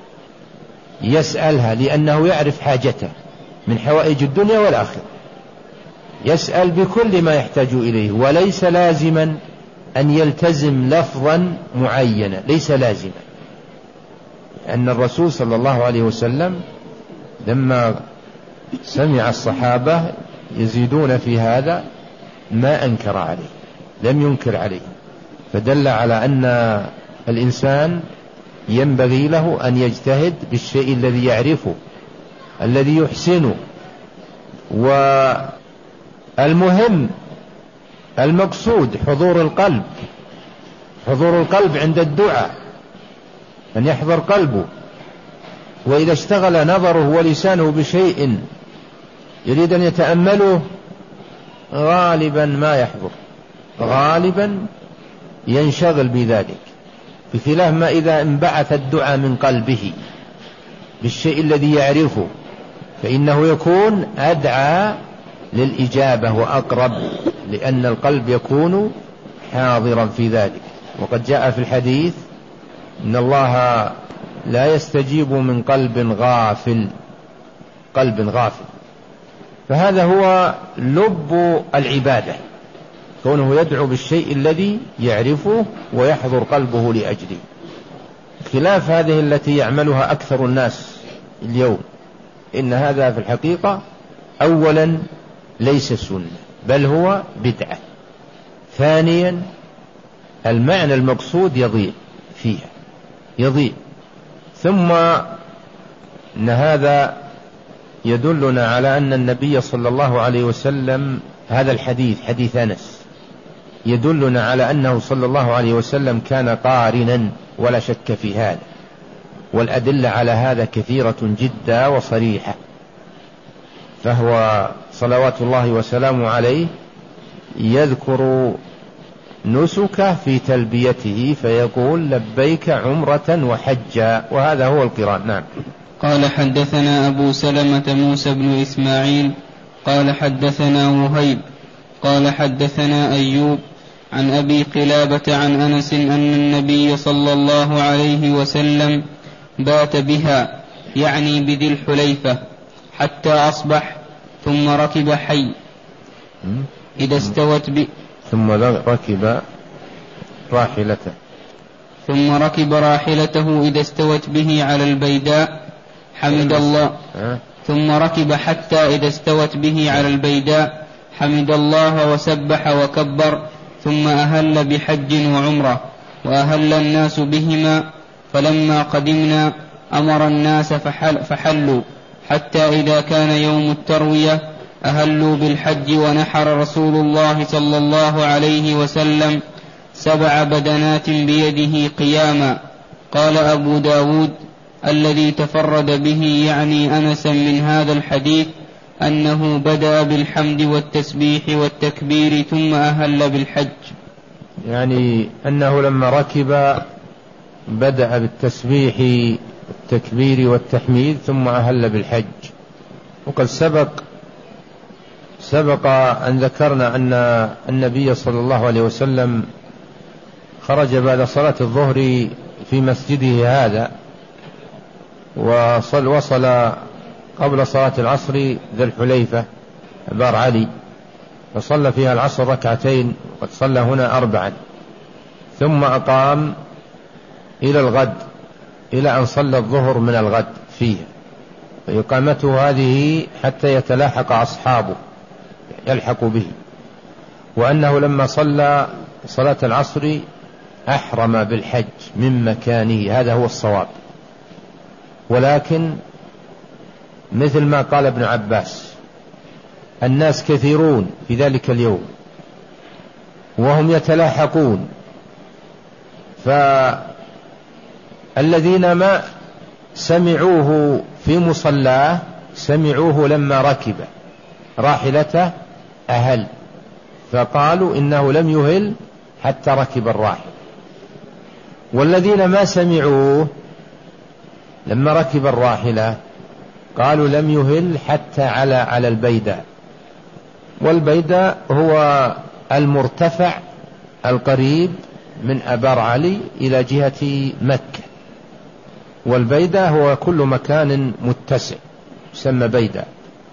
يسألها، لأنه يعرف حاجته من حوائج الدنيا والآخرة، يسأل بكل ما يحتاج إليه، وليس لازما أن يلتزم لفظا معينا، ليس لازما. أن الرسول صلى الله عليه وسلم لما سمع الصحابة يزيدون في هذا ما أنكر عليه، لم ينكر عليه، فدل على أن الإنسان ينبغي له أن يجتهد بالشيء الذي يعرفه الذي يحسنه. والمهم المقصود حضور القلب، حضور القلب عند الدعاء، أن يحضر قلبه. وإذا اشتغل نظره ولسانه بشيء يريد أن يتأمله غالبا ما يحضر، غالبا ينشغل بذلك، بخلاف ما إذا انبعث الدعاء من قلبه بالشيء الذي يعرفه فإنه يكون أدعى للإجابة وأقرب، لأن القلب يكون حاضرا في ذلك. وقد جاء في الحديث إن الله لا يستجيب من قلب غافل، قلب غافل. فهذا هو لب العبادة، كونه يدعو بالشيء الذي يعرفه ويحضر قلبه لأجله، خلاف هذه التي يعملها أكثر الناس اليوم. إن هذا في الحقيقة أولا ليس سنة، بل هو بدعة. ثانيا المعنى المقصود يضيع فيها، يضيع. ثم إن هذا يدلنا على أن النبي صلى الله عليه وسلم، هذا الحديث حديث أنس يدلنا على أنه صلى الله عليه وسلم كان قارنا ولا شك في هذا، والأدلة على هذا كثيرة جدا وصريحة. فهو صلوات الله وسلامه عليه يذكر نسك في تلبيته فيقول لبيك عمرة وحجا، وهذا هو القران. نعم. قال حدثنا أبو سلمة موسى بن إسماعيل قال حدثنا وهيب قال حدثنا أيوب عن أبي قلابة عن أنس أن النبي صلى الله عليه وسلم بات بها، يعني بذي الحليفة، حتى أصبح، ثم ركب حي إذا استوت ب... ثم ركب راحلته. ثم ركب راحلته إذا استوت به على البيداء حمد الله ثم ركب حتى إذا استوت به على البيداء حمد الله وسبح وكبر ثم أهل بحج وعمرة وأهل الناس بهما. فلما قدمنا أمر الناس فحل فحلوا حتى إذا كان يوم التروية أهلوا بالحج ونحر رسول الله صلى الله عليه وسلم سبع بدنات بيده قياما. قال أبو داود الذي تفرد به يعني أنسا من هذا الحديث أنه بدأ بالحمد والتسبيح والتكبير ثم أهل بالحج، يعني أنه لما ركب بدأ بالتسبيح والتكبير والتحميد ثم أهل بالحج. وقد سبق سبق أن ذكرنا أن النبي صلى الله عليه وسلم خرج بعد صلاة الظهر في مسجده هذا وصل وصل قبل صلاة العصر ذي الحليفة بار علي فصلى فيها العصر ركعتين وقد صلى هنا أربعا، ثم أقام إلى الغد إلى أن صلى الظهر من الغد فيه، فإقامته هذه حتى يتلاحق أصحابه يلحق به. وأنه لما صلى صلاة العصر أحرم بالحج من مكانه، هذا هو الصواب. ولكن مثل ما قال ابن عباس الناس كثيرون في ذلك اليوم وهم يتلاحقون، فالذين ما سمعوه في مصلاه سمعوه لما ركب راحلته أهل، فقالوا إنه لم يهل حتى ركب الراحل. والذين ما سمعوه لما ركب الراحلة قالوا لم يهل حتى على على البيداء. والبيداء هو المرتفع القريب من أبار علي إلى جهة مكة، والبيداء هو كل مكان متسع يسمى بيداء.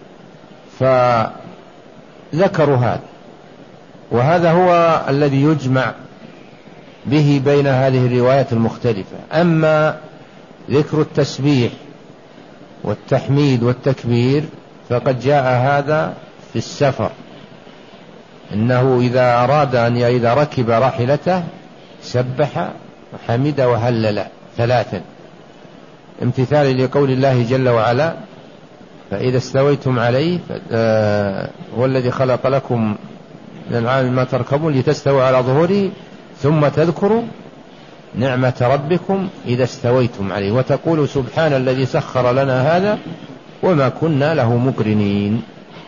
فذكروا هذا، وهذا هو الذي يجمع به بين هذه الروايات المختلفة. أما ذكر التسبيح والتحميد والتكبير فقد جاء هذا في السفر، إنه إذا أراد أن إذا ركب راحلته سبح وحمد وهلل ثلاثا امتثالا لقول الله جل وعلا فإذا استويتم عليه هو الذي خلق لكم من العام ما تركبون لتستووا على ظهوره ثم تذكروا نعمة ربكم إذا استويتم عليه وتقولوا سبحان الذي سخر لنا هذا وما كنا له مقرنين.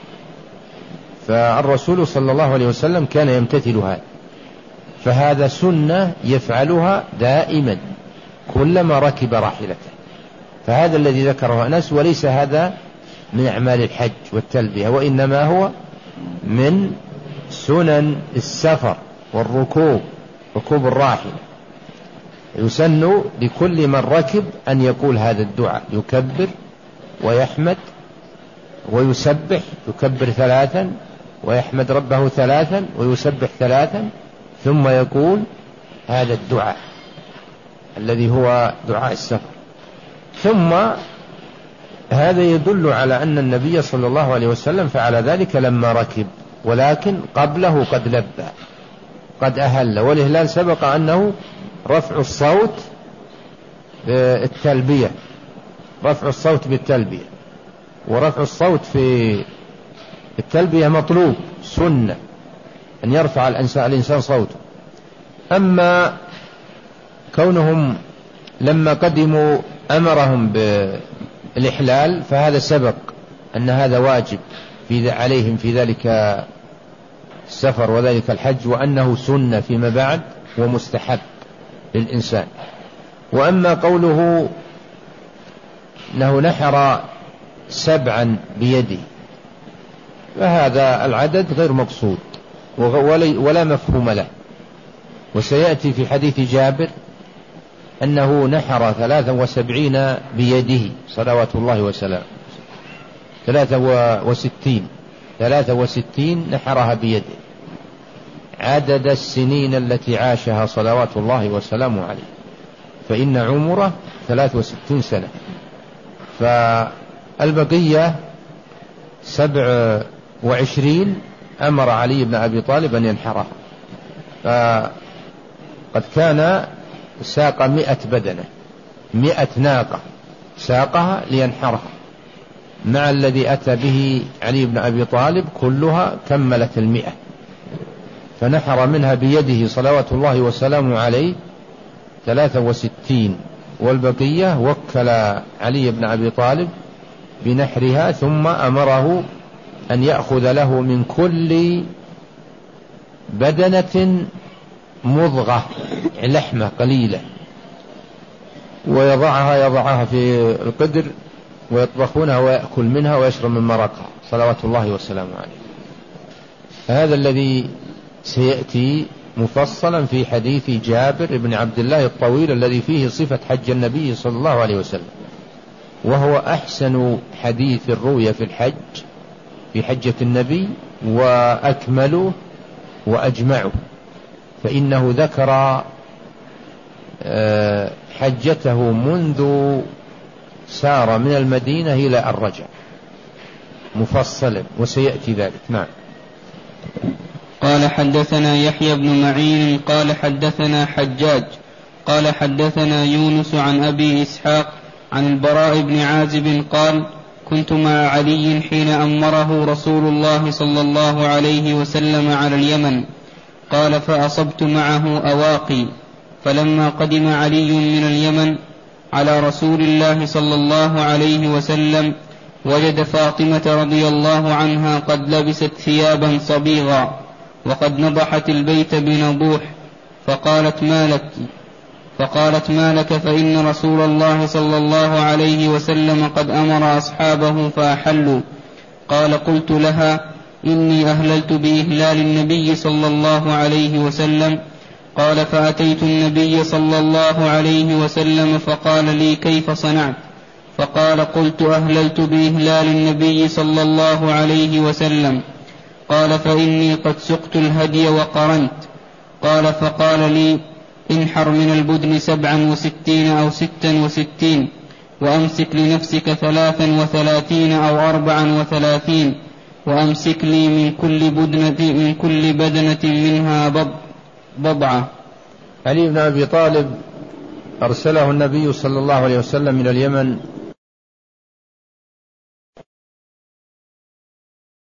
فالرسول صلى الله عليه وسلم كان يمتثل هذا، فهذا سنة يفعلها دائما كلما ركب راحلته، فهذا الذي ذكره أنس، وليس هذا من أعمال الحج والتلبية، وإنما هو من سنن السفر والركوب، ركوب الراحلة. يسن لكل من ركب أن يقول هذا الدعاء، يكبر ويحمد ويسبح، يكبر ثلاثا ويحمد ربه ثلاثا ويسبح ثلاثا، ثم يقول هذا الدعاء الذي هو دعاء السفر. ثم هذا يدل على أن النبي صلى الله عليه وسلم فعل ذلك لما ركب، ولكن قبله قد لبى قد أهل. والإهلال سبق أنه رفع الصوت بالتلبية، رفع الصوت بالتلبية، ورفع الصوت في التلبية مطلوب سنة أن يرفع الإنسان صوته. أما كونهم لما قدموا أمرهم بالإحلال فهذا سبق أن هذا واجب في عليهم في ذلك السفر وذلك الحج، وأنه سنة فيما بعد ومستحب للإنسان. وأما قوله أنه نحر سبعا بيده فهذا العدد غير مقصود ولا مفهوم له، وسيأتي في حديث جابر أنه نحر ثلاثا وسبعين بيده صلوات الله وسلامه، ثلاثة وستين ثلاثة وستين نحرها بيده، عدد السنين التي عاشها صلوات الله وسلامه عليه، فإن عمره ثلاث وستين سنة، فالبقية سبع وعشرين أمر علي بن أبي طالب أن ينحرها، فقد كان ساق مئة بدنة، مئة ناقة ساقها لينحرها، مع الذي أتى به علي بن أبي طالب كلها كملت المئة، فنحر منها بيده صلوات الله وسلامه عليه ثلاثة وستين، والبقية وكل علي بن أبي طالب بنحرها، ثم أمره أن يأخذ له من كل بدنة مضغة لحمة قليلة ويضعها يضعها في القدر ويطبخونها ويأكل منها ويشرب من مرقها صلوات الله وسلامه عليه. هذا الذي سيأتي مفصلا في حديث جابر بن عبد الله الطويل الذي فيه صفة حج النبي صلى الله عليه وسلم، وهو أحسن حديث الرؤيا في الحج في حجة النبي وأكمله وأجمعه، فإنه ذكر حجته منذ سار من المدينة إلى أن رجع مفصلا، وسيأتي ذلك. نعم. قال حدثنا يحيى بن معين قال حدثنا حجاج قال حدثنا يونس عن أبي إسحاق عن البراء بن عازب قال كنت مع علي حين أمره رسول الله صلى الله عليه وسلم على اليمن، قال فأصبت معه أواقي، فلما قدم علي من اليمن على رسول الله صلى الله عليه وسلم وجد فاطمة رضي الله عنها قد لبست ثيابا صبيغا وقد نضحت البيت بنضوح، فقالت ما لك فقالت ما لك فإن رسول الله صلى الله عليه وسلم قد أمر أصحابه فأحلوا. قال قلت لها إني أهللت بإهلال النبي صلى الله عليه وسلم. قال فأتيت النبي صلى الله عليه وسلم فقال لي كيف صنعت؟ فقال قلت أهللت بإهلال النبي صلى الله عليه وسلم. قال فإني قد سقت الهدي وقرنت. قال فقال لي انحر من البدن سبعا وستين أو ستا وستين، وأمسك لنفسك ثلاثا وثلاثين أو أربعا وثلاثين، وأمسك لي من كل بدنة, من كل بدنة منها بضعة. علي بن أبي طالب أرسله النبي صلى الله عليه وسلم من اليمن